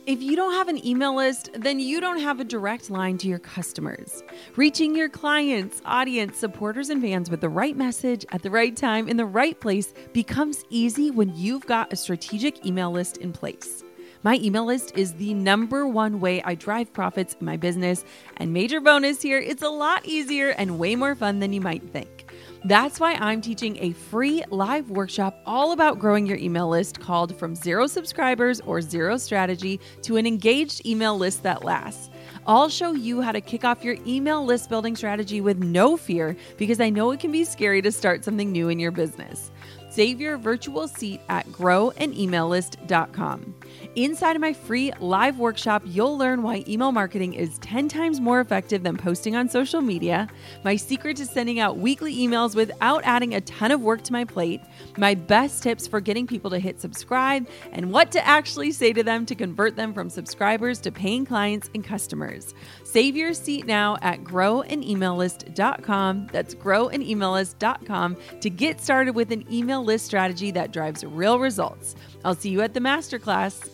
If you don't have an email list, then you don't have a direct line to your customers. Reaching your clients, audience, supporters, and fans with the right message at the right time in the right place becomes easy when you've got a strategic email list in place. My email list is the number one way I drive profits in my business, and major bonus here, it's a lot easier and way more fun than you might think. That's why I'm teaching a free live workshop all about growing your email list called From Zero Subscribers or Zero Strategy to an Engaged Email List That Lasts. I'll show you how to kick off your email list building strategy with no fear, because I know it can be scary to start something new in your business. Save your virtual seat at growanemaillist.com. Inside of my free live workshop, you'll learn why email marketing is 10 times more effective than posting on social media, my secret to sending out weekly emails without adding a ton of work to my plate, my best tips for getting people to hit subscribe, and what to actually say to them to convert them from subscribers to paying clients and customers. Save your seat now at growanemaillist.com. That's growanemaillist.com to get started with an email list strategy that drives real results. I'll see you at the masterclass.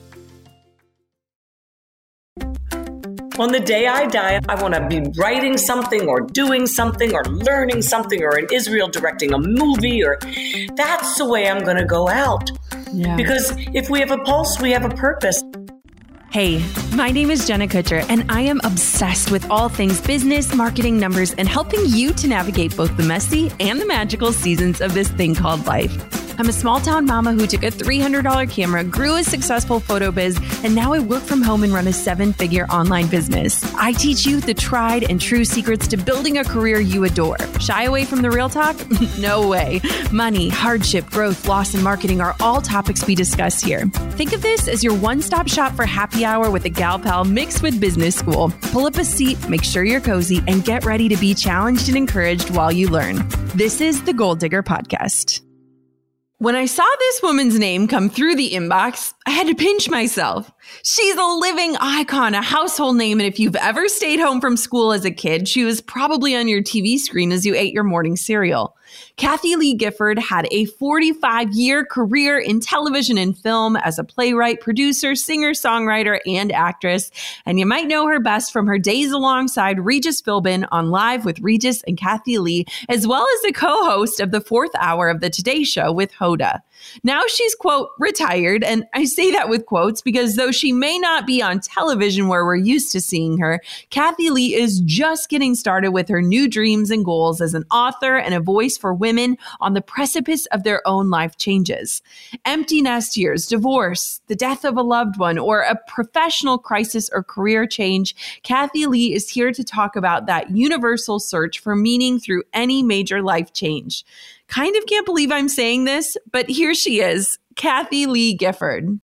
On the day I die, I want to be writing something or doing something or learning something or in Israel directing a movie, or that's the way I'm going to go out. Yeah. Because if we have a pulse, we have a purpose. Hey, my name is Jenna Kutcher, and I am obsessed with all things business, marketing, numbers, and helping you to navigate both the messy and the magical seasons of this thing called life. I'm a small town mama who took a $300 camera, grew a successful photo biz, and now I work from home and run a 7-figure online business. I teach you the tried and true secrets to building a career you adore. Shy away from the real talk? No way. Money, hardship, growth, loss, and marketing are all topics we discuss here. Think of this as your one-stop shop for happy hour with a gal pal mixed with business school. Pull up a seat, make sure you're cozy, and get ready to be challenged and encouraged while you learn. This is the Goal Digger Podcast. When I saw this woman's name come through the inbox, I had to pinch myself. She's a living icon, a household name, and if you've ever stayed home from school as a kid, she was probably on your TV screen as you ate your morning cereal. Kathie Lee Gifford had a 45-year career in television and film as a playwright, producer, singer, songwriter, and actress, and you might know her best from her days alongside Regis Philbin on Live with Regis and Kathie Lee, as well as the co-host of the 4th hour of the Today Show with Hoda. Now she's, quote, retired, and I say that with quotes because though she may not be on television where we're used to seeing her, Kathie Lee is just getting started with her new dreams and goals as an author and a voice for women on the precipice of their own life changes. Empty nest years, divorce, the death of a loved one, or a professional crisis or career change, Kathie Lee is here to talk about that universal search for meaning through any major life change. Kind of can't believe I'm saying this, but here she is, Kathie Lee Gifford.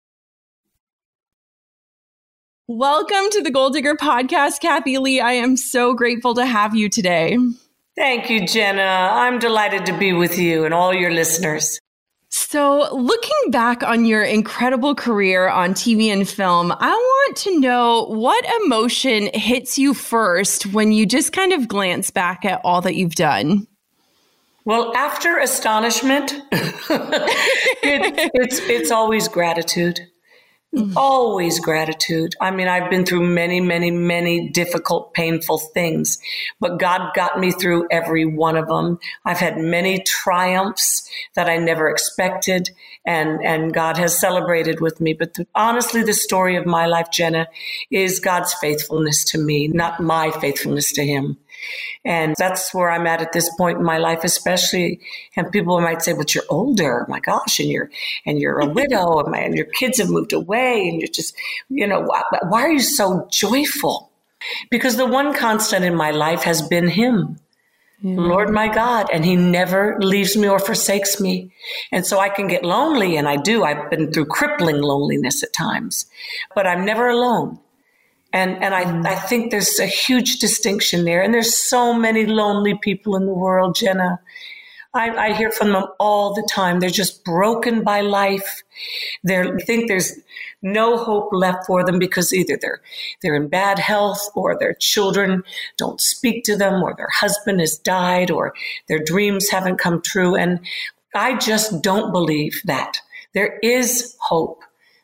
Welcome to the Goal Digger Podcast, Kathie Lee. I am so grateful to have you today. Thank you, Jenna. I'm delighted to be with you and all your listeners. So looking back on your incredible career on TV and film, I want to know what emotion hits you first when you just kind of glance back at all that you've done. Well, after astonishment, it's always gratitude. Always gratitude. I mean, I've been through many, many, many difficult, painful things, but God got me through every one of them. I've had many triumphs that I never expected, and God has celebrated with me. But honestly, the story of my life, Jenna, is God's faithfulness to me, not my faithfulness to Him. And that's where I'm at this point in my life, especially. And people might say, but you're older, my gosh, and you're a widow, and your kids have moved away, and you're just, why are you so joyful? Because the one constant in my life has been Him, Lord my God, and He never leaves me or forsakes me. And so I can get lonely, and I do. I've been through crippling loneliness at times, but I'm never alone. And I think there's a huge distinction there. And there's so many lonely people in the world, Jenna. I hear from them all the time. They're just broken by life. They think there's no hope left for them because either they're in bad health, or their children don't speak to them, or their husband has died, or their dreams haven't come true. And I just don't believe that. There is hope.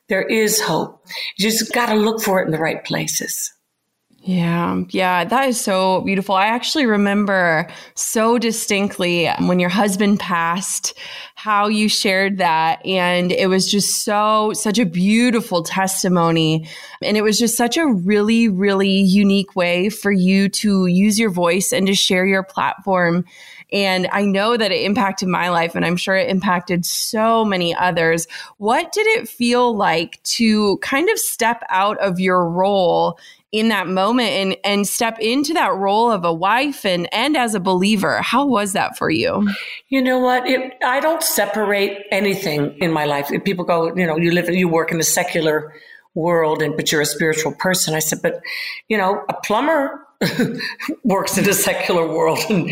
There is hope. You just got to look for it in the right places. Yeah, that is so beautiful. I actually remember so distinctly when your husband passed, how you shared that. And it was just such a beautiful testimony. And it was just such a really, really unique way for you to use your voice and to share your platform. And I know that it impacted my life, and I'm sure it impacted so many others. What did it feel like to kind of step out of your role in that moment and step into that role of a wife and as a believer? How was that for you? You know what? I don't separate anything in my life. If people go, you work in the secular world, but you're a spiritual person. I said, but, a plumber works in the secular world. And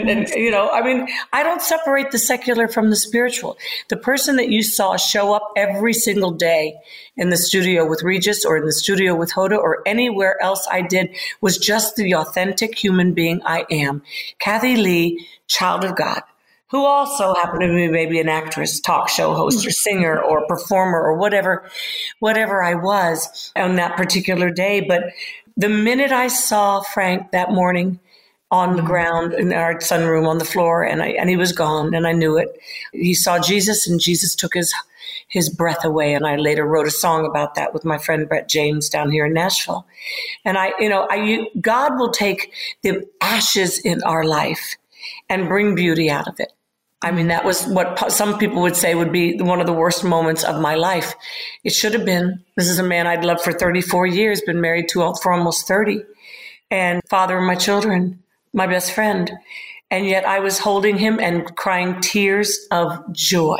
I don't separate the secular from the spiritual. The person that you saw show up every single day in the studio with Regis or in the studio with Hoda or anywhere else I did was just the authentic human being I am. Kathy Lee, child of God, who also happened to be maybe an actress, talk show host or singer or performer or whatever I was on that particular day. But the minute I saw Frank that morning on the ground in our sunroom on the floor and he was gone and I knew it, he saw Jesus and Jesus took his breath away. And I later wrote a song about that with my friend Brett James down here in Nashville. And God will take the ashes in our life and bring beauty out of it. I mean, that was what some people would say would be one of the worst moments of my life. It should have been. This is a man I'd loved for 34 years, been married to for almost 30, and father of my children, my best friend. And yet I was holding him and crying tears of joy.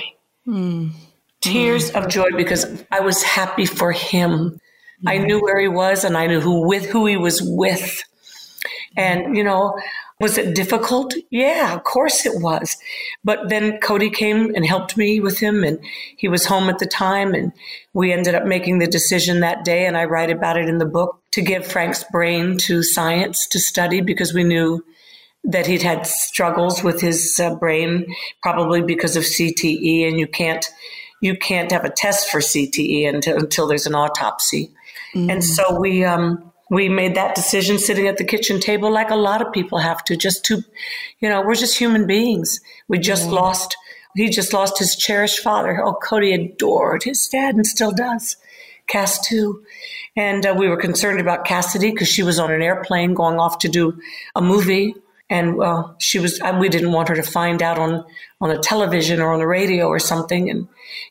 Tears of joy because I was happy for him. I knew where he was and I knew who he was with. And, was it difficult? Yeah, of course it was. But then Cody came and helped me with him, and he was home at the time, and we ended up making the decision that day, and I write about it in the book, to give Frank's brain to science to study because we knew that he'd had struggles with his brain, probably because of CTE, and you can't have a test for CTE until there's an autopsy. And so we made that decision sitting at the kitchen table like a lot of people have to, we're just human beings. He just lost his cherished father. Oh, Cody adored his dad and still does. Cass too. And we were concerned about Cassidy because she was on an airplane going off to do a movie. And we didn't want her to find out on a television or on the radio or something. And,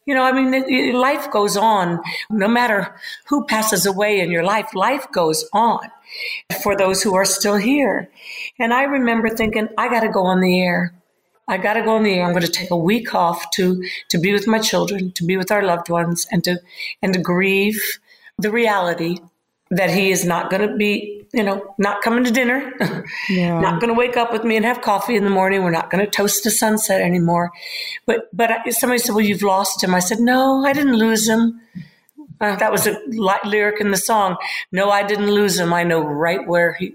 life goes on. No matter who passes away in your life, life goes on for those who are still here. And I remember thinking, I got to go on the air. I'm going to take a week off to be with my children, to be with our loved ones, and to grieve the reality that he is not going to be, not coming to dinner, not going to wake up with me and have coffee in the morning. We're not going to toast the sunset anymore. But somebody said, well, you've lost him. I said, no, I didn't lose him. That was a lyric in the song. No, I didn't lose him. I know right where he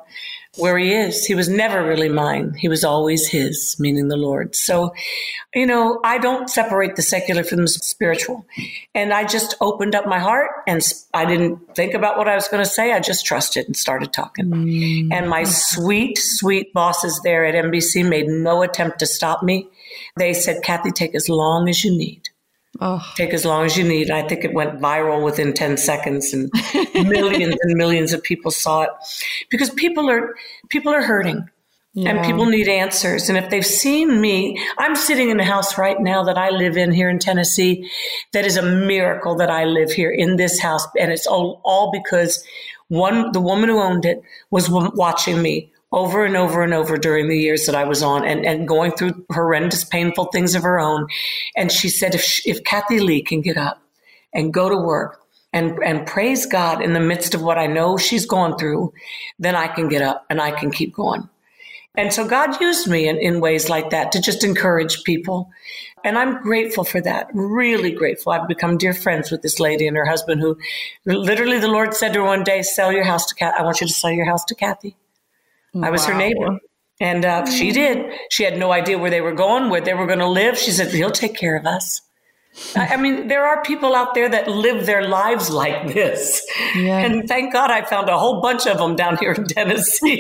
is. He was never really mine. He was always his, meaning the Lord. So, I don't separate the secular from the spiritual. And I just opened up my heart and I didn't think about what I was going to say. I just trusted and started talking. And my sweet, sweet bosses there at NBC made no attempt to stop me. They said, Kathy, take as long as you need. Take as long as you need. I think it went viral within 10 seconds and millions and millions of people saw it because people are hurting and people need answers. And if they've seen me, I'm sitting in a house right now that I live in here in Tennessee. That is a miracle that I live here in this house. And it's all because the woman who owned it was watching me over and over and over during the years that I was on and going through horrendous, painful things of her own. And she said, if Kathy Lee can get up and go to work and praise God in the midst of what I know she's gone through, then I can get up and I can keep going. And so God used me in ways like that to just encourage people. And I'm grateful for that, really grateful. I've become dear friends with this lady and her husband who literally the Lord said to her one day, sell your house to Kathy. I want you to sell your house to Kathy. I was her neighbor. And she did. She had no idea where they were going, where they were going to live. She said, he'll take care of us. I mean, there are people out there that live their lives like this. Yeah. And thank God I found a whole bunch of them down here in Tennessee.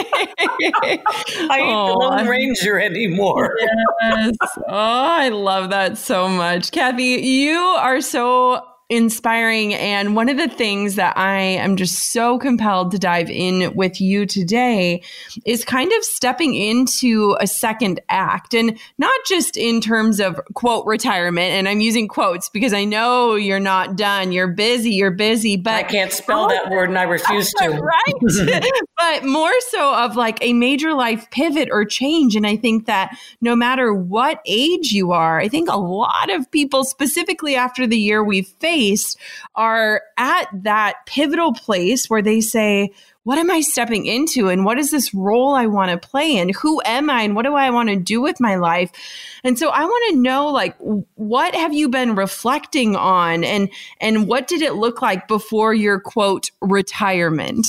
I ain't the Lone Ranger anymore. Yes. Oh, I love that so much. Kathy, you are so inspiring. And one of the things that I am just so compelled to dive in with you today is kind of stepping into a second act, and not just in terms of quote retirement. And I'm using quotes because I know you're not done. You're busy, but I can't spell that word and I refuse to. Right. But more so of like a major life pivot or change. And I think that no matter what age you are, I think a lot of people, specifically after the year we've faced, are at that pivotal place where they say, what am I stepping into? And what is this role I want to play in? Who am I? And what do I want to do with my life? And so I want to know, like, what have you been reflecting on, and what did it look like before your quote retirement?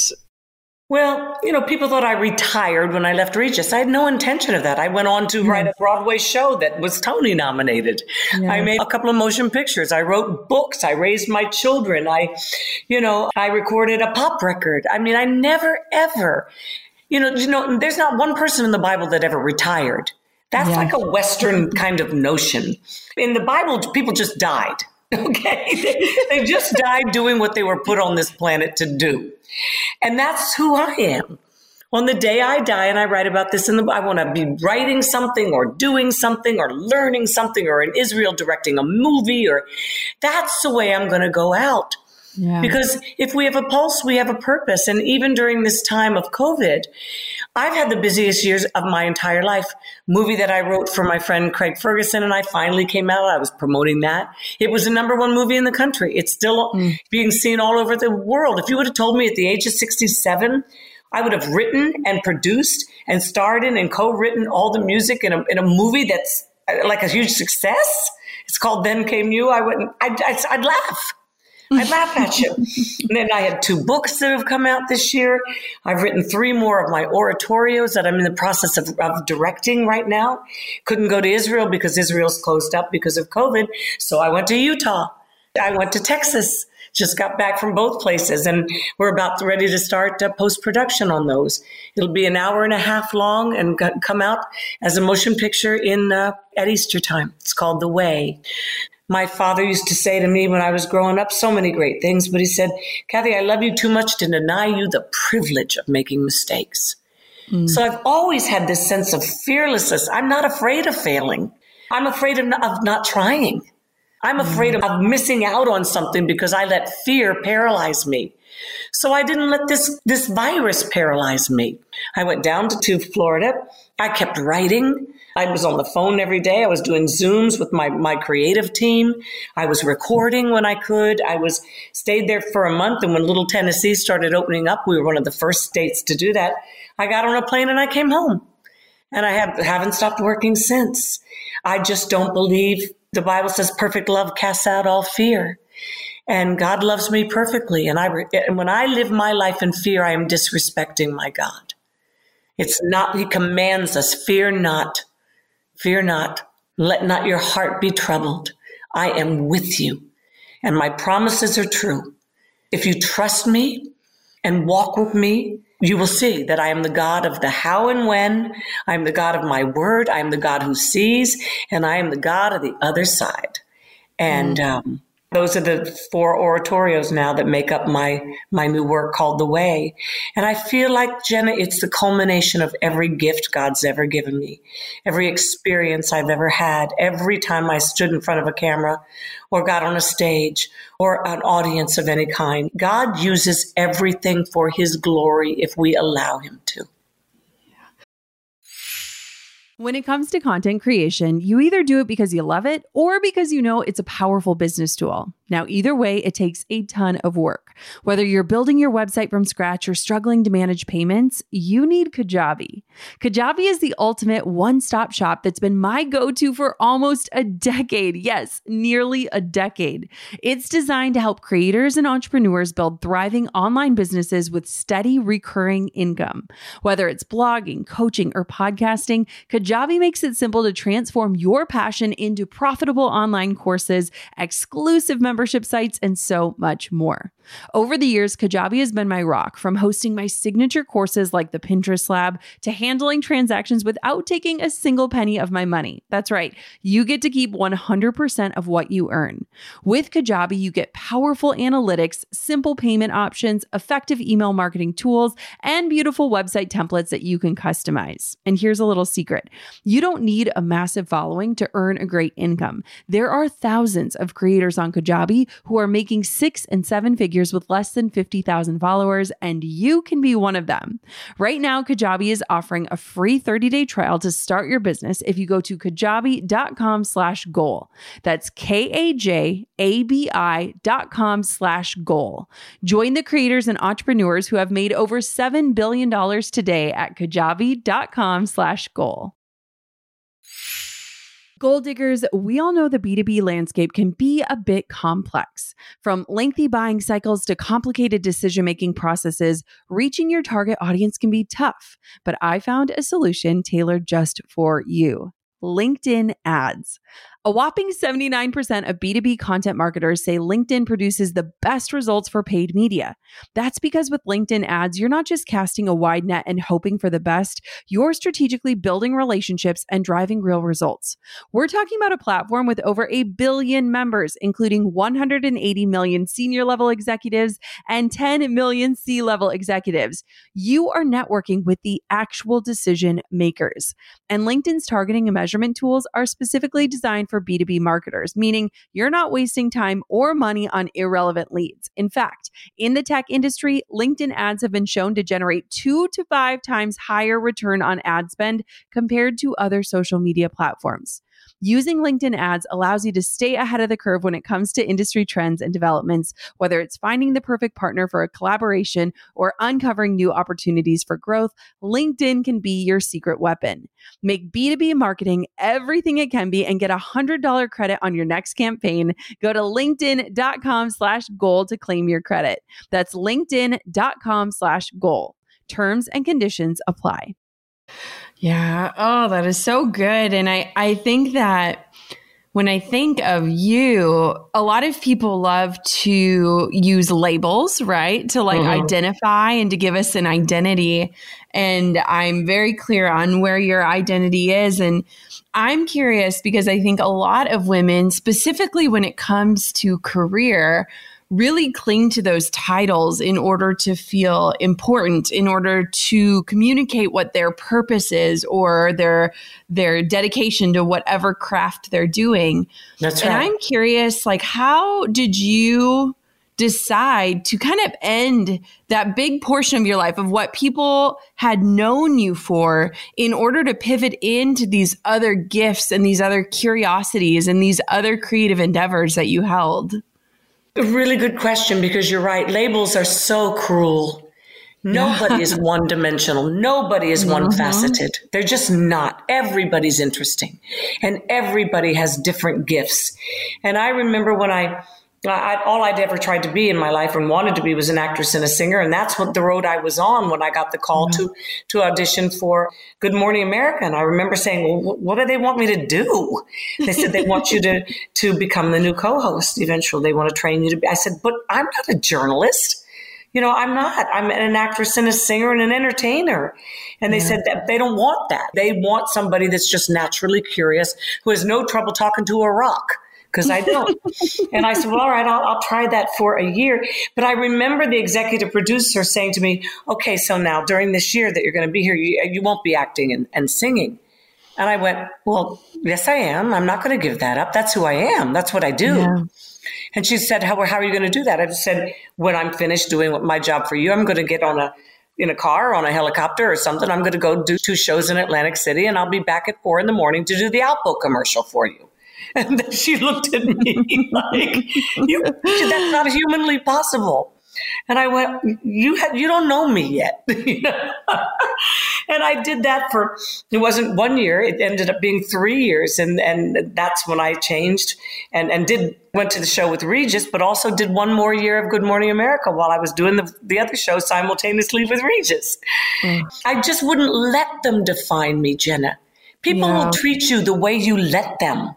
Well, people thought I retired when I left Regis. I had no intention of that. I went on to write a Broadway show that was Tony nominated. Yeah. I made a couple of motion pictures. I wrote books. I raised my children. I recorded a pop record. I mean, I never, ever, there's not one person in the Bible that ever retired. That's like a Western kind of notion. In the Bible, people just died. Okay. They just died doing what they were put on this planet to do. And that's who I am. On the day I die, and I write about this I want to be writing something or doing something or learning something, or in Israel directing a movie, or that's the way I'm going to go out. Yeah. Because if we have a pulse, we have a purpose. And even during this time of COVID, I've had the busiest years of my entire life. Movie that I wrote for my friend Craig Ferguson, and I finally came out. I was promoting that. It was the #1 movie in the country. It's still being seen all over the world. If you would have told me at the age of 67, I would have written and produced and starred in and co-written all the music in a movie that's like a huge success. It's called Then Came You. I'd laugh. I'd laugh at you. And then I had 2 books that have come out this year. I've written 3 more of my oratorios that I'm in the process of directing right now. Couldn't go to Israel because Israel's closed up because of COVID. So I went to Utah. I went to Texas. Just got back from both places. And we're about ready to start post-production on those. It'll be an hour and a half long and come out as a motion picture at Easter time. It's called The Way. My father used to say to me when I was growing up so many great things, but he said, Kathy, I love you too much to deny you the privilege of making mistakes. So I've always had this sense of fearlessness. I'm not afraid of failing. I'm afraid of not trying. I'm afraid of missing out on something because I let fear paralyze me. So I didn't let this virus paralyze me. I went down to Florida. I kept writing. I was on the phone every day. I was doing Zooms with my creative team. I was recording when I could. Stayed there for a month. And when Little Tennessee started opening up, we were one of the first states to do that. I got on a plane and I came home. And I haven't stopped working since. I just don't believe the Bible says perfect love casts out all fear. And God loves me perfectly. And when I live my life in fear, I am disrespecting my God. It's not, He commands us, fear not. Fear not. Let not your heart be troubled. I am with you. And my promises are true. If you trust me and walk with me, you will see that I am the God of the how and when. I am the God of my word. I am the God who sees. And I am the God of the other side. And those are the 4 oratorios now that make up my new work called The Way. And I feel like, Jenna, it's the culmination of every gift God's ever given me, every experience I've ever had, every time I stood in front of a camera or got on a stage or an audience of any kind. God uses everything for His glory if we allow Him to. When it comes to content creation, you either do it because you love it or because you know it's a powerful business tool. Now, either way, it takes a ton of work. Whether you're building your website from scratch or struggling to manage payments, you need Kajabi. Kajabi is the ultimate one-stop shop that's been my go-to for almost a decade. Yes, nearly a decade. It's designed to help creators and entrepreneurs build thriving online businesses with steady recurring income. Whether it's blogging, coaching, or podcasting, Kajabi makes it simple to transform your passion into profitable online courses, exclusive membership sites, and so much more. Over the years, Kajabi has been my rock, from hosting my signature courses like the Pinterest Lab to handling transactions without taking a single penny of my money. That's right. You get to keep 100% of what you earn. With Kajabi, you get powerful analytics, simple payment options, effective email marketing tools, and beautiful website templates that you can customize. And here's a little secret. You don't need a massive following to earn a great income. There are thousands of creators on Kajabi who are making 6 and 7 figures with less than 50,000 followers, and you can be one of them. Right now, Kajabi is offering a free 30-day trial to start your business if you go to kajabi.com/goal. That's KAJABI.com/goal. Join the creators and entrepreneurs who have made over $7 billion today at kajabi.com/goal. Goal diggers, we all know the B2B landscape can be a bit complex. From lengthy buying cycles to complicated decision-making processes, reaching your target audience can be tough. But I found a solution tailored just for you: LinkedIn ads. A whopping 79% of B2B content marketers say LinkedIn produces the best results for paid media. That's because with LinkedIn ads, you're not just casting a wide net and hoping for the best, you're strategically building relationships and driving real results. We're talking about a platform with over 1 billion members, including 180 million senior level executives and 10 million C-level executives. You are networking with the actual decision makers. And LinkedIn's targeting and measurement tools are specifically designed for B2B marketers, meaning you're not wasting time or money on irrelevant leads. In fact, in the tech industry, LinkedIn ads have been shown to generate 2 to 5 times higher return on ad spend compared to other social media platforms. Using LinkedIn ads allows you to stay ahead of the curve when it comes to industry trends and developments, whether it's finding the perfect partner for a collaboration or uncovering new opportunities for growth. LinkedIn can be your secret weapon. Make B2B marketing everything it can be and get $100 credit on your next campaign. Go to linkedin.com/goal to claim your credit. That's linkedin.com/goal. Terms and conditions apply. Yeah. Oh, that is so good. And I think that when I think of you, a lot of people love to use labels, right? To identify and to give us an identity. And I'm very clear on where your identity is. And I'm curious because I think a lot of women, specifically when it comes to career, really cling to those titles in order to feel important, in order to communicate what their purpose is or their dedication to whatever craft they're doing. That's right. And I'm curious, how did you decide to kind of end that big portion of your life of what people had known you for in order to pivot into these other gifts and these other curiosities and these other creative endeavors that you held? A really good question, because you're right. Labels are so cruel. Nobody is one-dimensional. Nobody is one-faceted. They're just not. Everybody's interesting, and everybody has different gifts. And I remember when all I'd ever tried to be in my life and wanted to be was an actress and a singer. And that's what the road I was on when I got the call to audition for Good Morning America. And I remember saying, well, what do they want me to do? They said, they want you to become the new co-host. Eventually, they want to train you to be. I said, but I'm not a journalist. I'm not. I'm an actress and a singer and an entertainer. And they said that they don't want that. They want somebody that's just naturally curious, who has no trouble talking to a rock. Because I don't. And I said, well, all right, I'll try that for a year. But I remember the executive producer saying to me, okay, so now during this year that you're going to be here, you won't be acting and singing. And I went, well, yes, I am. I'm not going to give that up. That's who I am. That's what I do. Yeah. And she said, how are you going to do that? I said, when I'm finished doing my job for you, I'm going to get in a car or on a helicopter or something. I'm going to go do 2 shows in Atlantic City, and I'll be back at 4 a.m. to do the Alpo commercial for you. And then she looked at me like, that's not humanly possible. And I went, you don't know me yet. And I did that it wasn't 1 year. It ended up being 3 years. And that's when I changed and went to the show with Regis, but also did one more year of Good Morning America while I was doing the other show simultaneously with Regis. I just wouldn't let them define me, Jenna. People will treat you the way you let them.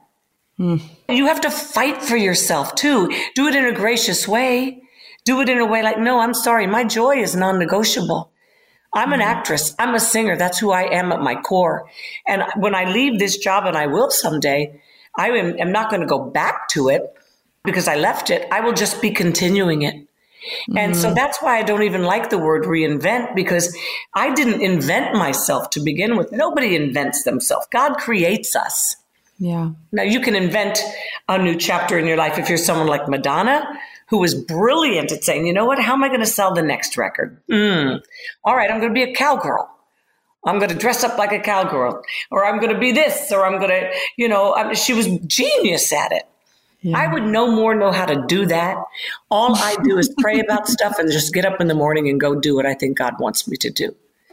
You have to fight for yourself too. Do it in a gracious way. Do it in a way like, no, I'm sorry. My joy is non-negotiable. I'm an actress. I'm a singer. That's who I am at my core. And when I leave this job, and I will someday, I am not going to go back to it because I left it. I will just be continuing it. And so that's why I don't even like the word reinvent, because I didn't invent myself to begin with. Nobody invents themselves. God creates us. Yeah. Now you can invent a new chapter in your life if you're someone like Madonna, who was brilliant at saying, you know what, how am I going to sell the next record? All right, I'm going to be a cowgirl. I'm going to dress up like a cowgirl, or I'm going to be this, or I'm going to, she was genius at it. Yeah. I would know how to do that. All I do is pray about stuff and just get up in the morning and go do what I think God wants me to do.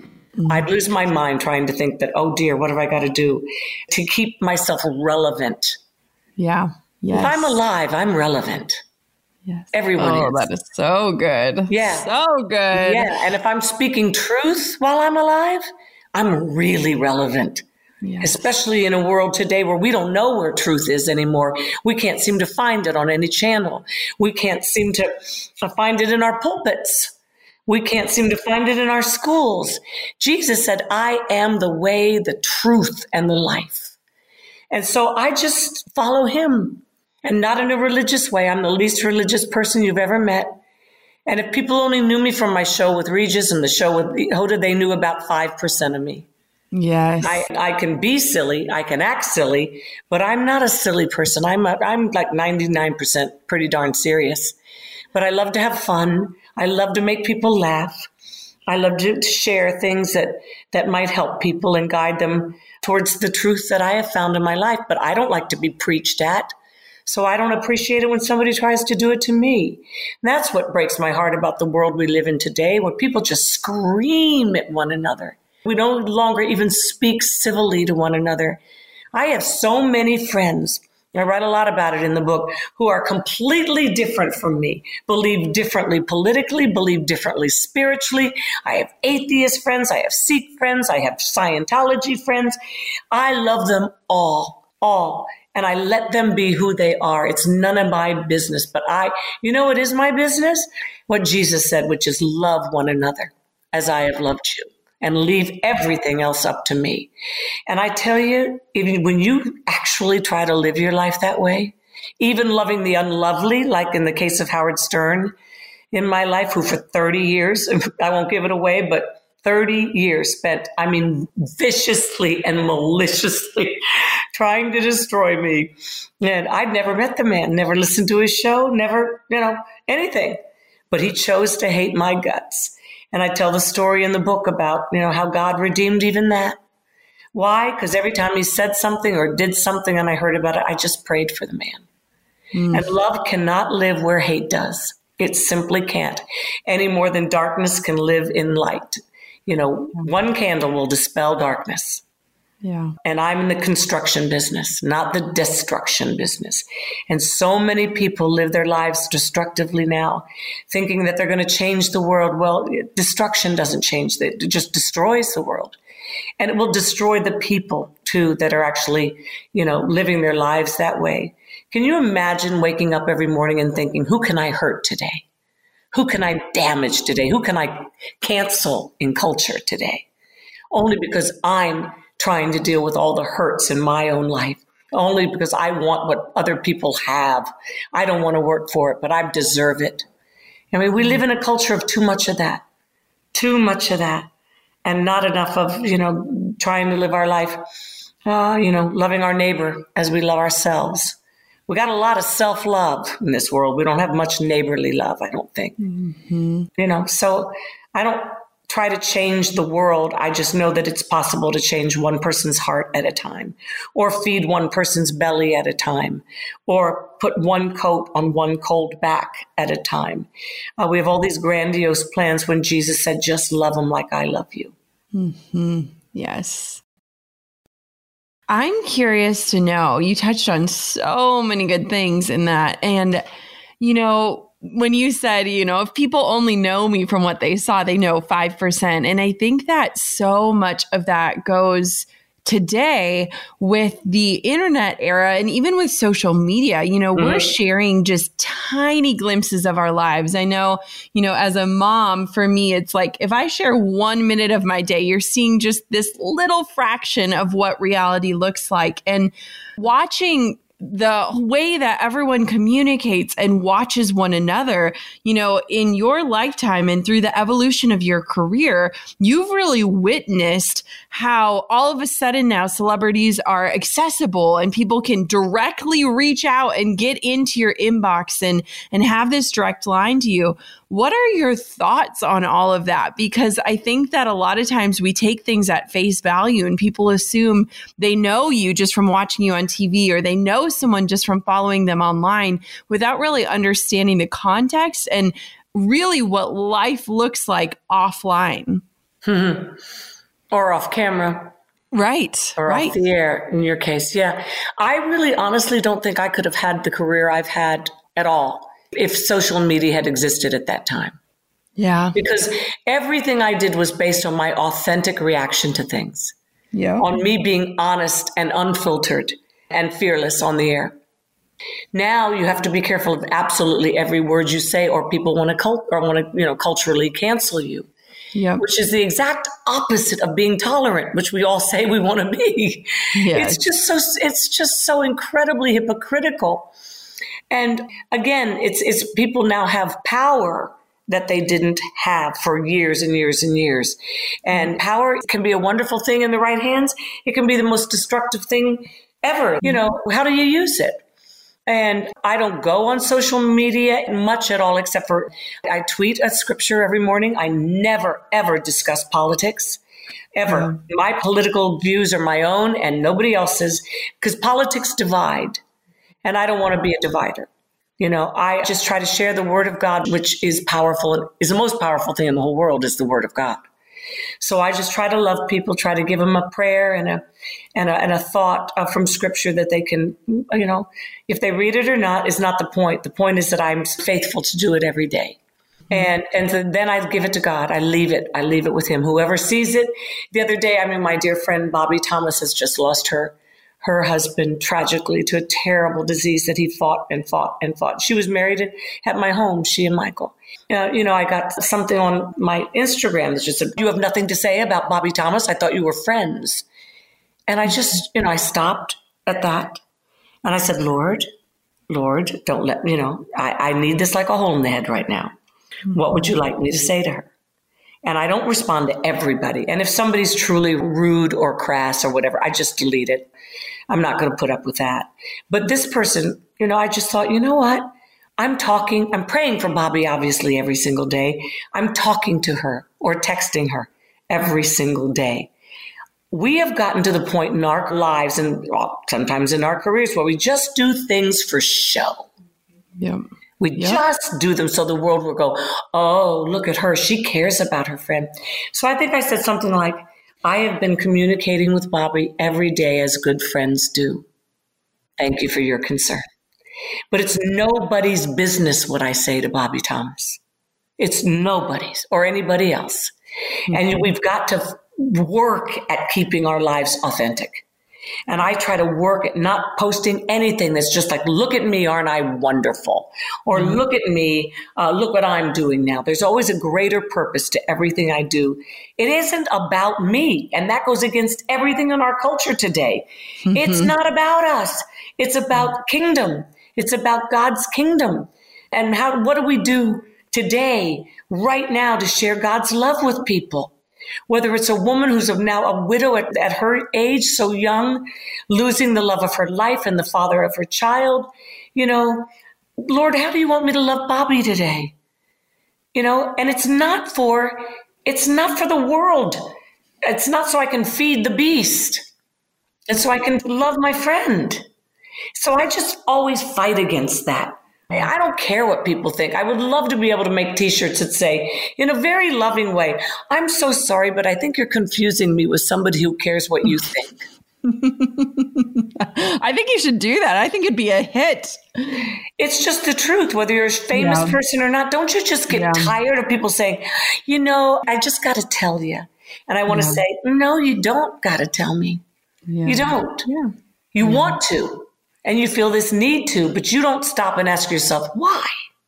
I'd lose my mind trying to think that, oh dear, what have I got to do to keep myself relevant? Yeah. Yes. If I'm alive, I'm relevant. Yes. Everyone is. That is so good. Yeah. So good. Yeah. And if I'm speaking truth while I'm alive, I'm really relevant. Yes. Especially in a world today where we don't know where truth is anymore. We can't seem to find it on any channel. We can't seem to find it in our pulpits. We can't seem to find it in our schools. Jesus said, I am the way, the truth, and the life. And so I just follow him. And not in a religious way. I'm the least religious person you've ever met. And if people only knew me from my show with Regis and the show with Hoda, they knew about 5% of me. Yes. I can be silly. I can act silly, but I'm not a silly person. I'm like 99% pretty darn serious. But I love to have fun. I love to make people laugh. I love to share things that might help people and guide them towards the truth that I have found in my life. But I don't like to be preached at. So I don't appreciate it when somebody tries to do it to me. And that's what breaks my heart about the world we live in today, where people just scream at one another. We no longer even speak civilly to one another. I have so many friends, I write a lot about it in the book, who are completely different from me, believe differently politically, believe differently spiritually. I have atheist friends, I have Sikh friends, I have Scientology friends. I love them all. And I let them be who they are. It's none of my business. But it is my business? What Jesus said, which is love one another as I have loved you, and leave everything else up to me. And I tell you, even when you actually try to live your life that way, even loving the unlovely, like in the case of Howard Stern in my life, who for 30 years, I won't give it away, but 30 years spent, viciously and maliciously trying to destroy me. And I'd never met the man, never listened to his show, never, anything. But he chose to hate my guts. And I tell the story in the book about, how God redeemed even that. Why? Because every time he said something or did something and I heard about it, I just prayed for the man. And love cannot live where hate does. It simply can't, any more than darkness can live in light. One candle will dispel darkness. Yeah. And I'm in the construction business, not the destruction business. And so many people live their lives destructively now, thinking that they're going to change the world. Well, destruction doesn't change. It just destroys the world. And it will destroy the people, too, that are actually, living their lives that way. Can you imagine waking up every morning and thinking, who can I hurt today? Who can I damage today? Who can I cancel in culture today? Only because I'm trying to deal with all the hurts in my own life. Only because I want what other people have. I don't want to work for it, but I deserve it. We live in a culture of too much of that. Too much of that. And not enough of, trying to live our life, loving our neighbor as we love ourselves. We got a lot of self-love in this world. We don't have much neighborly love, I don't think. So I don't try to change the world. I just know that it's possible to change one person's heart at a time, or feed one person's belly at a time, or put one coat on one cold back at a time. We have all these grandiose plans when Jesus said, just love them like I love you. Mm-hmm. Yes. I'm curious to know, you touched on so many good things in that. And, when you said, if people only know me from what they saw, they know 5%. And I think that so much of that goes today with the internet era and even with social media. We're sharing just tiny glimpses of our lives. I know, as a mom, for me, it's like if I share 1 minute of my day, you're seeing just this little fraction of what reality looks like. And watching the way that everyone communicates and watches one another, in your lifetime and through the evolution of your career, you've really witnessed how all of a sudden now celebrities are accessible and people can directly reach out and get into your inbox and have this direct line to you. What are your thoughts on all of that? Because I think that a lot of times we take things at face value and people assume they know you just from watching you on TV, or they know someone just from following them online, without really understanding the context and really what life looks like offline. Or off camera. Right. Or off the air, in your case. Yeah. I really honestly don't think I could have had the career I've had at all if social media had existed at that time. Yeah. Because everything I did was based on my authentic reaction to things. Yeah. On me being honest and unfiltered and fearless on the air. Now you have to be careful of absolutely every word you say, or people want to culturally cancel you. Yeah. Which is the exact opposite of being tolerant, which we all say we want to be. Yes. It's just so incredibly hypocritical. And again, it's people now have power that they didn't have for years and years and years. And power can be a wonderful thing in the right hands. It can be the most destructive thing ever. How do you use it? And I don't go on social media much at all, except for I tweet a scripture every morning. I never, ever discuss politics, ever. My political views are my own and nobody else's, because politics divide. And I don't want to be a divider. I just try to share the word of God, which is powerful and is the most powerful thing in the whole world, is the word of God. So I just try to love people, try to give them a prayer and a thought from scripture that they can, if they read it or not is not the point. The point is that I'm faithful to do it every day. And then I give it to God. I leave it with him. Whoever sees it. The other day, my dear friend Bobby Thomas has just lost her husband tragically to a terrible disease that he fought and fought and fought. She was married at my home, she and Michael. I got something on my Instagram that just said, "You have nothing to say about Bobby Thomas? I thought you were friends." And I just, I stopped at that. And I said, Lord, don't let, I need this like a hole in the head right now. What would you like me to say to her? And I don't respond to everybody. And if somebody's truly rude or crass or whatever, I just delete it. I'm not going to put up with that. But this person, I just thought, you know what? I'm praying for Bobby, obviously, every single day. I'm talking to her or texting her every single day. We have gotten to the point in our lives and sometimes in our careers where we just do things for show. Yeah. We just do them so the world will go, oh, look at her. She cares about her friend. So I think I said something like, I have been communicating with Bobby every day as good friends do. Thank you for your concern. But it's nobody's business what I say to Bobby Thomas. It's nobody's or anybody else. Mm-hmm. And we've got to work at keeping our lives authentic. And I try to work at not posting anything that's just like, look at me, aren't I wonderful? Or look at me, look what I'm doing now. There's always a greater purpose to everything I do. It isn't about me. And that goes against everything in our culture today. Mm-hmm. It's not about us. It's about kingdom. It's about God's kingdom. And what do we do today, right now, to share God's love with people? Whether it's a woman who's now a widow at her age, so young, losing the love of her life and the father of her child, Lord, how do you want me to love Bobby today? And it's not for It's not for the world. It's not so I can feed the beast. It's so I can love my friend. So I just always fight against that. I don't care what people think. I would love to be able to make t-shirts that say, in a very loving way, I'm so sorry, but I think you're confusing me with somebody who cares what you think. I think you should do that. I think it'd be a hit. It's just the truth, whether you're a famous person or not. Don't you just get tired of people saying, I just got to tell you. And I want to say, no, you don't got to tell me. Yeah. You don't. Yeah. You want to. And you feel this need to, but you don't stop and ask yourself, why?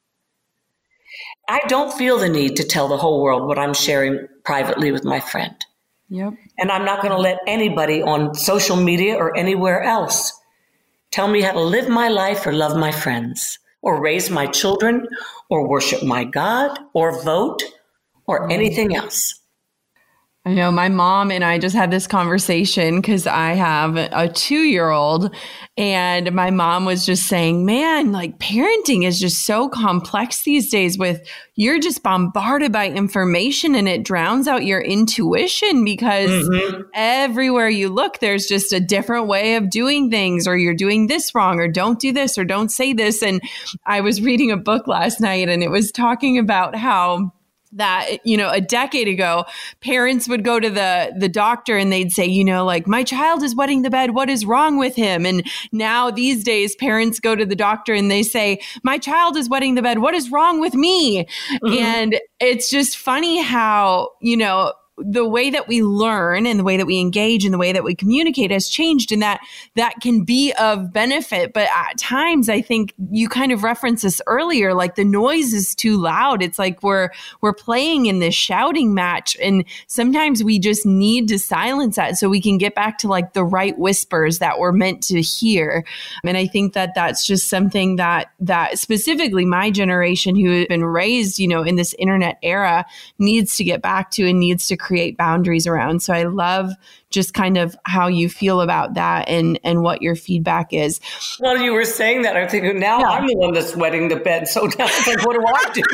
I don't feel the need to tell the whole world what I'm sharing privately with my friend. Yep. And I'm not going to let anybody on social media or anywhere else tell me how to live my life or love my friends or raise my children or worship my God or vote or anything else. I know my mom and I just had this conversation because I have a 2-year-old, and my mom was just saying, man, like parenting is just so complex these days you're just bombarded by information and it drowns out your intuition because everywhere you look, there's just a different way of doing things, or you're doing this wrong, or don't do this, or don't say this. And I was reading a book last night and it was talking about how that, a decade ago, parents would go to the doctor and they'd say, like, my child is wetting the bed. What is wrong with him? And now these days, parents go to the doctor and they say, my child is wetting the bed. What is wrong with me? And it's just funny how, the way that we learn and the way that we engage and the way that we communicate has changed, and that can be of benefit. But at times, I think you kind of referenced this earlier, like the noise is too loud. It's like we're playing in this shouting match, and sometimes we just need to silence that so we can get back to like the right whispers that we're meant to hear. And I think that that's just something that specifically my generation, who has been raised, in this internet era, needs to get back to and needs to create boundaries around. So I love just kind of how you feel about that and what your feedback is. Well, you were saying that. I'm thinking now I'm the one that's wetting the bed. So now it's like, what do I do?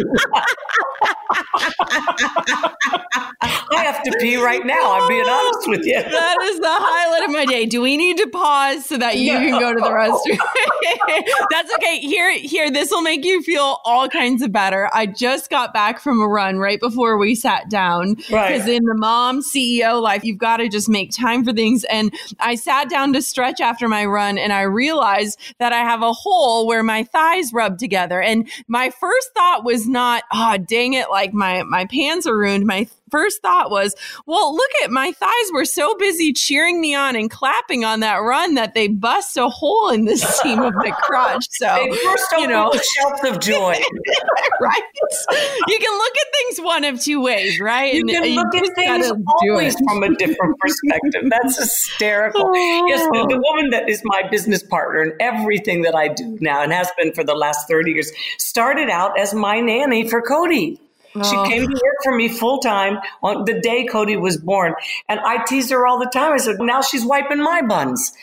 I have to pee right now. I'm being honest with you. That is the highlight of my day. Do we need to pause so that you can go to the restroom? That's okay. Here, this will make you feel all kinds of better. I just got back from a run right before we sat down. Right. Because in the mom CEO life, you've got to just make time for things. And I sat down to stretch after my run, and I realized that I have a hole where my thighs rub together. And my first thought was not, oh, dang it, like my pants are ruined. My first thought was, well, look at my thighs were so busy cheering me on and clapping on that run that they bust a hole in the seam of the crotch. So, they burst open with shouts of joy. Right? You can look at things one of two ways, right? You can look at things always from a different perspective. That's hysterical. Yes, the woman that is my business partner in everything that I do now and has been for the last 30 years started out as my nanny for Cody. She came to work for me full time on the day Cody was born. And I teased her all the time. I said, now she's wiping my buns.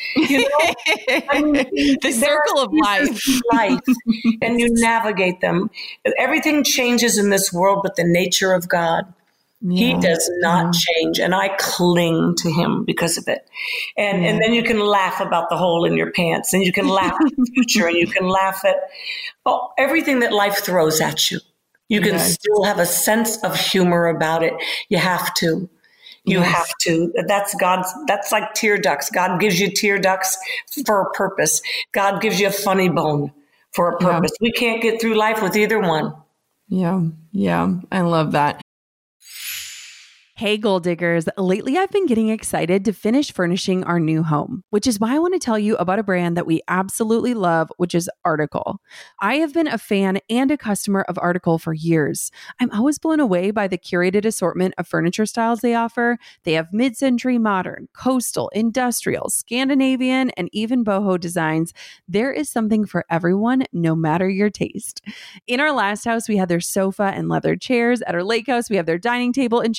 The circle of life. And you navigate them. Everything changes in this world, but the nature of God. Yeah. He does not change. And I cling to him because of it. And then you can laugh about the hole in your pants, and you can laugh at the future, and you can laugh at everything that life throws at you. You can still have a sense of humor about it. You have to. You have to. That's like tear ducts. God gives you tear ducts for a purpose. God gives you a funny bone for a purpose. We can't get through life with either one. Yeah. I love that. Hey, goal diggers. Lately, I've been getting excited to finish furnishing our new home, which is why I want to tell you about a brand that we absolutely love, which is Article. I have been a fan and a customer of Article for years. I'm always blown away by the curated assortment of furniture styles they offer. They have mid-century modern, coastal, industrial, Scandinavian, and even boho designs. There is something for everyone, no matter your taste. In our last house, we had their sofa and leather chairs. At our lake house, we have their dining table and chairs.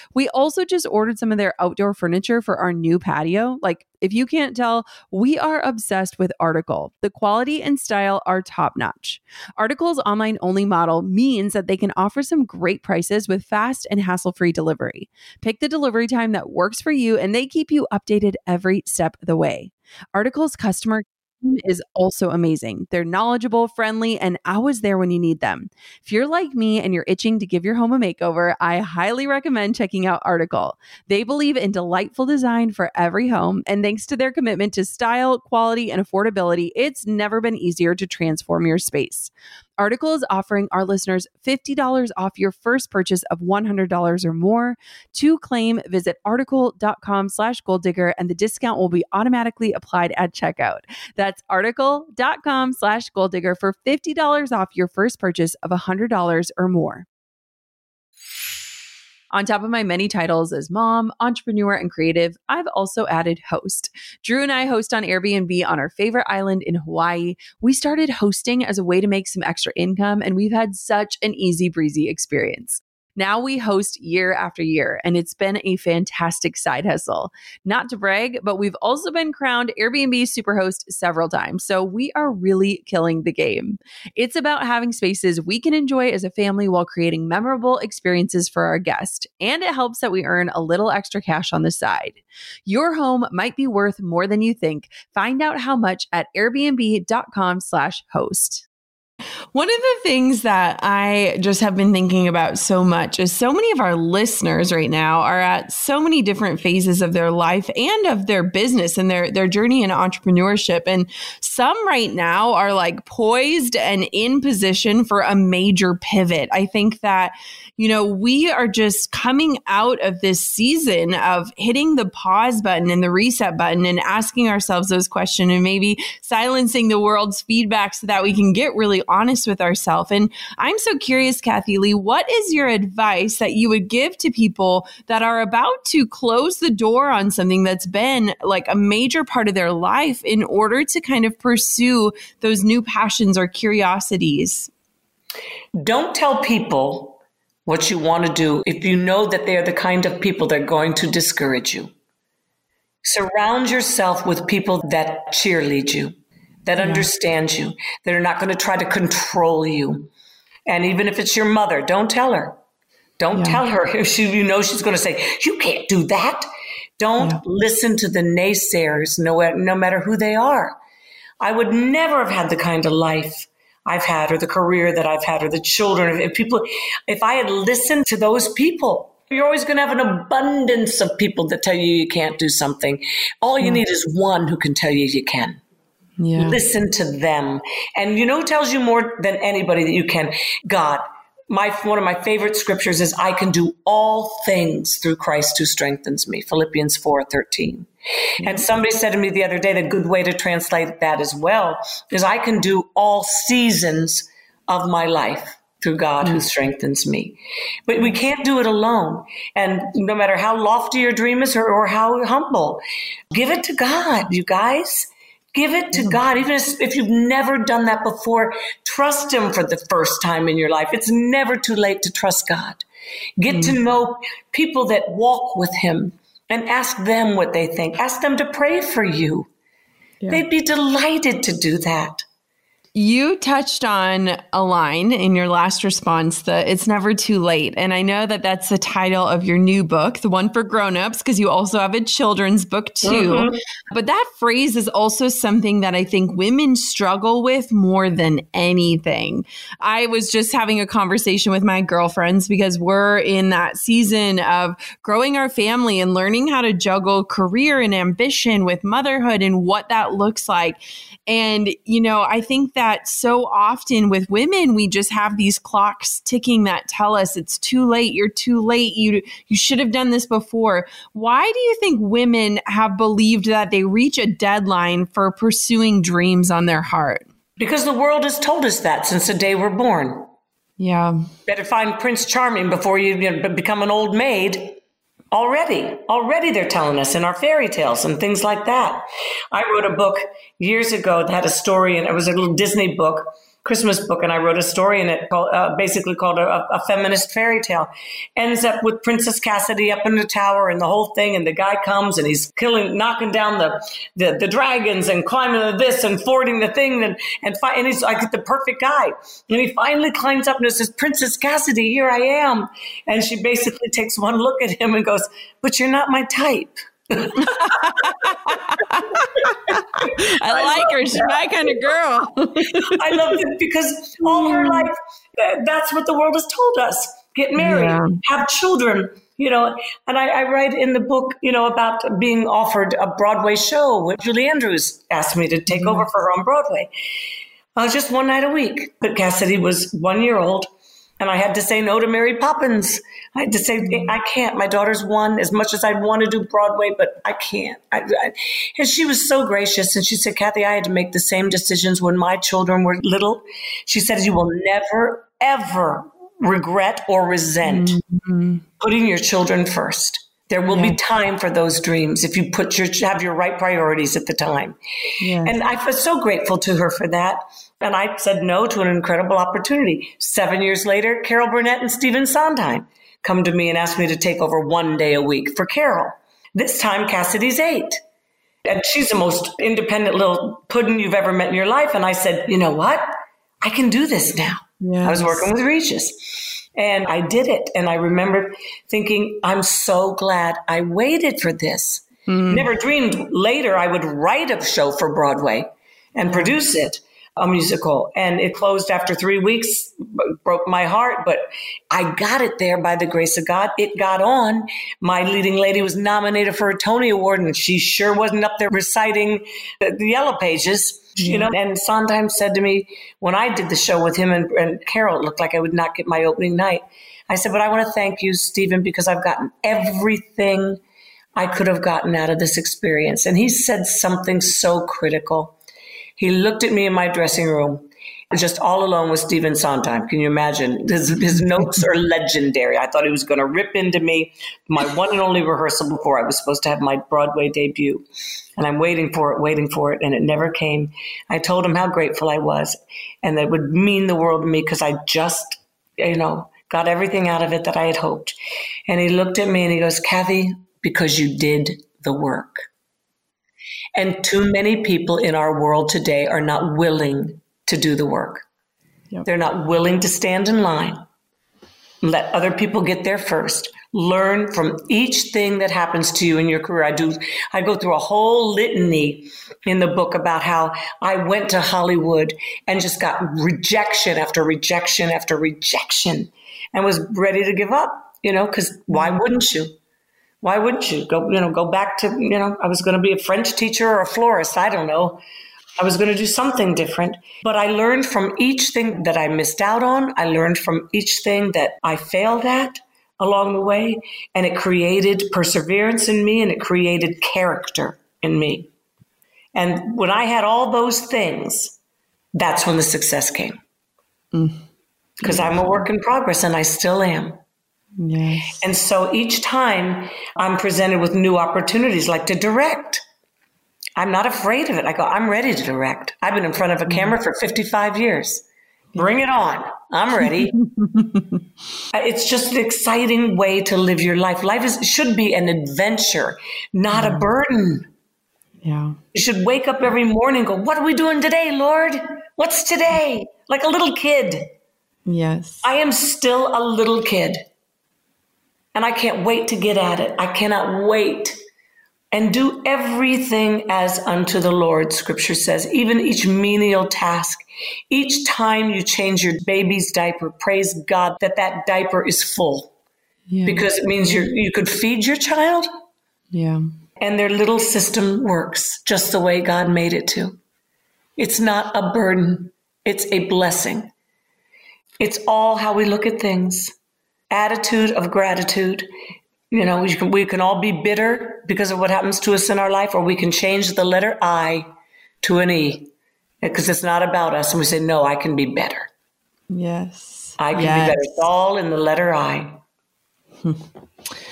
We also just ordered some of their outdoor furniture for our new patio. Like, if you can't tell, we are obsessed with Article. The quality and style are top notch. Article's online only model means that they can offer some great prices with fast and hassle-free delivery. Pick the delivery time that works for you, and they keep you updated every step of the way. Article's customer is also amazing. They're knowledgeable, friendly, and always there when you need them. If you're like me and you're itching to give your home a makeover, I highly recommend checking out Article. They believe in delightful design for every home, and thanks to their commitment to style, quality, and affordability, it's never been easier to transform your space. Article is offering our listeners $50 off your first purchase of $100 or more. To claim, visit article.com/goaldigger and the discount will be automatically applied at checkout. That's article.com/goaldigger for $50 off your first purchase of $100 or more. On top of my many titles as mom, entrepreneur, and creative, I've also added host. Drew and I host on Airbnb on our favorite island in Hawaii. We started hosting as a way to make some extra income, and we've had such an easy breezy experience. Now we host year after year, and it's been a fantastic side hustle. Not to brag, but we've also been crowned Airbnb Superhost several times, so we are really killing the game. It's about having spaces we can enjoy as a family while creating memorable experiences for our guests, and it helps that we earn a little extra cash on the side. Your home might be worth more than you think. Find out how much at airbnb.com/host. One of the things that I just have been thinking about so much is so many of our listeners right now are at so many different phases of their life and of their business and their journey in entrepreneurship. And some right now are like poised and in position for a major pivot. I think that, we are just coming out of this season of hitting the pause button and the reset button and asking ourselves those questions and maybe silencing the world's feedback so that we can get really honest with ourselves. And I'm so curious, Kathy Lee, what is your advice that you would give to people that are about to close the door on something that's been like a major part of their life in order to kind of pursue those new passions or curiosities? Don't tell people what you want to do if you know that they are the kind of people that are going to discourage you. Surround yourself with people that cheerlead you, that understand you, that are not going to try to control you. And even if it's your mother, don't tell her. Don't tell her if she's going to say, you can't do that. Don't listen to the naysayers, no matter who they are. I would never have had the kind of life I've had or the career that I've had or the children. If I had listened to those people, you're always going to have an abundance of people that tell you can't do something. All you need is one who can tell you you can. Yeah. Listen to them. And who tells you more than anybody that you can? God. One of my favorite scriptures is, I can do all things through Christ who strengthens me. Philippians 4:13. Mm-hmm. And somebody said to me the other day, the good way to translate that as well is, I can do all seasons of my life through God who strengthens me. But we can't do it alone. And no matter how lofty your dream is or how humble, give it to God, you guys. Give it to God. Even if you've never done that before, trust Him for the first time in your life. It's never too late to trust God. Get to know people that walk with Him and ask them what they think. Ask them to pray for you. Yeah. They'd be delighted to do that. You touched on a line in your last response, that it's never too late. And I know that that's the title of your new book, the one for grownups, because you also have a children's book too. Mm-hmm. But that phrase is also something that I think women struggle with more than anything. I was just having a conversation with my girlfriends because we're in that season of growing our family and learning how to juggle career and ambition with motherhood and what that looks like. And, I think that so often with women, we just have these clocks ticking that tell us it's too late. You're too late. You should have done this before. Why do you think women have believed that they reach a deadline for pursuing dreams on their heart? Because the world has told us that since the day we're born. Yeah. Better find Prince Charming before you become an old maid. Already they're telling us in our fairy tales and things like that. I wrote a book years ago that had a story, and it was a little Disney book Christmas book, and I wrote a story in it basically called a feminist fairy tale. Ends up with Princess Cassidy up in the tower and the whole thing, and the guy comes and he's knocking down the dragons and climbing this and fording the thing, and he's like the perfect guy. And he finally climbs up and says, "Princess Cassidy, here I am." And she basically takes one look at him and goes, "But you're not my type." I like her. She's my kind of girl. I love it because all her life, that's what the world has told us. Get married, have children, And I write in the book, about being offered a Broadway show. When Julie Andrews asked me to take over for her on Broadway. Just one night a week. But Cassidy was 1 year old. And I had to say no to Mary Poppins. I had to say, I can't. My daughter's 1, as much as I'd want to do Broadway, but I can't. And she was so gracious. And she said, "Kathy, I had to make the same decisions when my children were little." She said, "You will never, ever regret or resent putting your children first. There will be time for those dreams if you have your right priorities at the time." And I was so grateful to her for that. And I said no to an incredible opportunity. 7 years later, Carol Burnett and Stephen Sondheim come to me and ask me to take over 1 day a week for Carol. This time, Cassidy's 8. And she's the most independent little puddin' you've ever met in your life. And I said, "You know what? I can do this now." I was working with Regis. And I did it. And I remember thinking, I'm so glad I waited for this. Never dreamed later I would write a show for Broadway and produce it, a musical. And it closed after 3 weeks, broke my heart, but I got it there by the grace of God. It got on. My leading lady was nominated for a Tony Award, and she sure wasn't up there reciting the Yellow Pages. And Sondheim said to me, when I did the show with him and Carol, it looked like I would not get my opening night. I said, "But I want to thank you, Stephen, because I've gotten everything I could have gotten out of this experience." And he said something so critical. He looked at me in my dressing room, just all alone with Stephen Sondheim. Can you imagine? His notes are legendary. I thought he was going to rip into me, my one and only rehearsal before I was supposed to have my Broadway debut. And I'm waiting for it, and it never came. I told him how grateful I was, and that it would mean the world to me because I just, got everything out of it that I had hoped. And he looked at me and he goes, "Kathy, because you did the work." And too many people in our world today are not willing to do the work. They're not willing to stand in line, let other people get there first. Learn from each thing that happens to you in your career. I go through a whole litany in the book about how I went to Hollywood and just got rejection after rejection after rejection and was ready to give up, because why wouldn't you? Why wouldn't you go back to, I was going to be a French teacher or a florist. I don't know. I was going to do something different, but I learned from each thing that I missed out on. I learned from each thing that I failed at along the way, and it created perseverance in me, and it created character in me. And when I had all those things, that's when the success came. Because I'm a work in progress, and I still am. Yes. And so each time I'm presented with new opportunities, like to direct, I'm not afraid of it. I go, I'm ready to direct. I've been in front of a camera for 55 years. Bring it on. I'm ready. It's just an exciting way to live your life. Life should be an adventure, not a burden. Yeah. You should wake up every morning and go, "What are we doing today, Lord? What's today?" Like a little kid. Yes. I am still a little kid. And I can't wait to get at it. I cannot wait. And do everything as unto the Lord, Scripture says, even each menial task. Each time you change your baby's diaper, praise God that diaper is full. Yeah. Because it means you could feed your child. Yeah. And their little system works just the way God made it to. It's not a burden. It's a blessing. It's all how we look at things. Attitude of gratitude. We can all be bitter because of what happens to us in our life, or we can change the letter I to an E, because it's not about us. And we say, no, I can be better. Yes. I can be better. It's all in the letter I.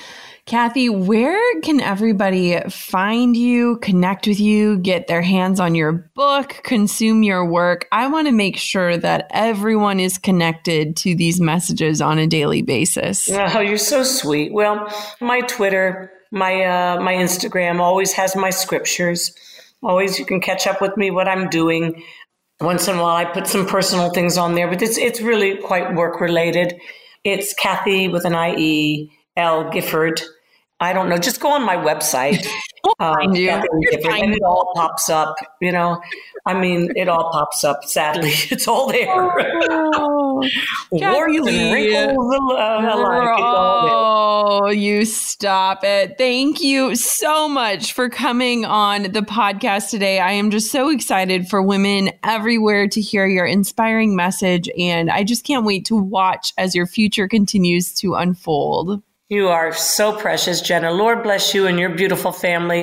Kathy, where can everybody find you, connect with you, get their hands on your book, consume your work? I want to make sure that everyone is connected to these messages on a daily basis. Oh, you're so sweet. Well, my Twitter, my Instagram always has my scriptures. Always, you can catch up with me, what I'm doing. Once in a while, I put some personal things on there, but it's really quite work related. It's Kathy with an IE, L Gifford. I don't know. Just go on my website. Find you. Gifford, and it all pops up. You know, I mean, it all pops up. Sadly, it's all there. Oh, Warts and wrinkles alike. Oh, you stop it. Thank you so much for coming on the podcast today. I am just so excited for women everywhere to hear your inspiring message. And I just can't wait to watch as your future continues to unfold. You are so precious, Jenna. Lord bless you and your beautiful family.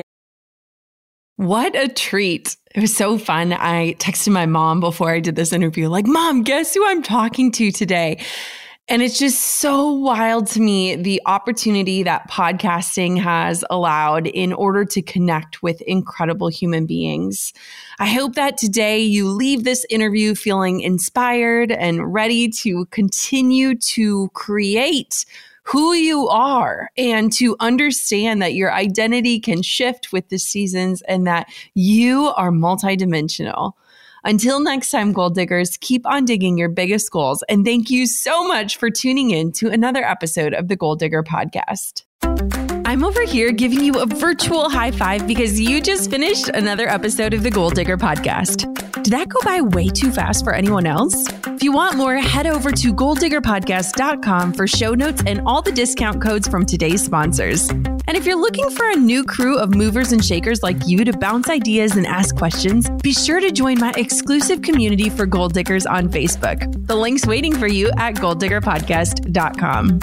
What a treat. It was so fun. I texted my mom before I did this interview, like, Mom, guess who I'm talking to today? And it's just so wild to me, the opportunity that podcasting has allowed in order to connect with incredible human beings. I hope that today you leave this interview feeling inspired and ready to continue to create who you are and to understand that your identity can shift with the seasons and that you are multidimensional. Until next time, gold diggers, keep on digging your biggest goals. And thank you so much for tuning in to another episode of the Gold Digger Podcast. I'm over here giving you a virtual high five because you just finished another episode of the Gold Digger Podcast. Did that go by way too fast for anyone else? If you want more, head over to golddiggerpodcast.com for show notes and all the discount codes from today's sponsors. And if you're looking for a new crew of movers and shakers like you to bounce ideas and ask questions, be sure to join my exclusive community for gold diggers on Facebook. The link's waiting for you at golddiggerpodcast.com.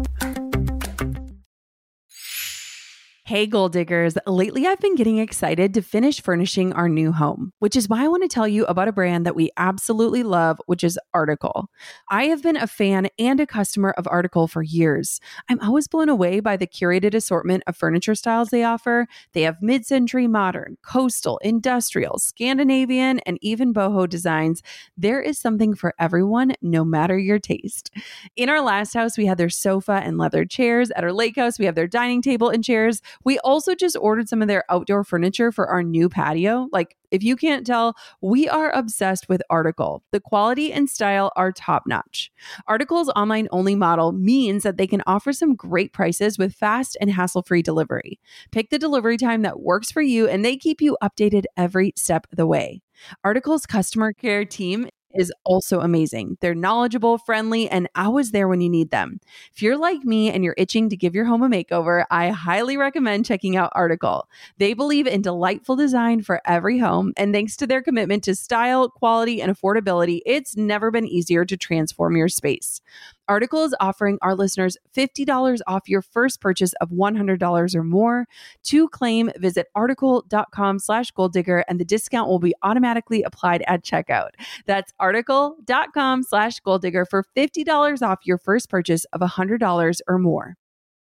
Hey, gold diggers. Lately, I've been getting excited to finish furnishing our new home, which is why I want to tell you about a brand that we absolutely love, which is Article. I have been a fan and a customer of Article for years. I'm always blown away by the curated assortment of furniture styles they offer. They have mid-century modern, coastal, industrial, Scandinavian, and even boho designs. There is something for everyone, no matter your taste. In our last house, we had their sofa and leather chairs. At our lake house, we have their dining table and chairs. We also just ordered some of their outdoor furniture for our new patio. Like, if you can't tell, we are obsessed with Article. The quality and style are top notch. Article's online only model means that they can offer some great prices with fast and hassle-free delivery. Pick the delivery time that works for you, and they keep you updated every step of the way. Article's customer care team is also amazing. They're knowledgeable, friendly, and always there when you need them. If you're like me and you're itching to give your home a makeover, I highly recommend checking out Article. They believe in delightful design for every home, and thanks to their commitment to style, quality, and affordability, it's never been easier to transform your space. Article is offering our listeners $50 off your first purchase of $100 or more. To claim, visit article.com/golddigger and the discount will be automatically applied at checkout. That's article.com/golddigger for $50 off your first purchase of $100 or more.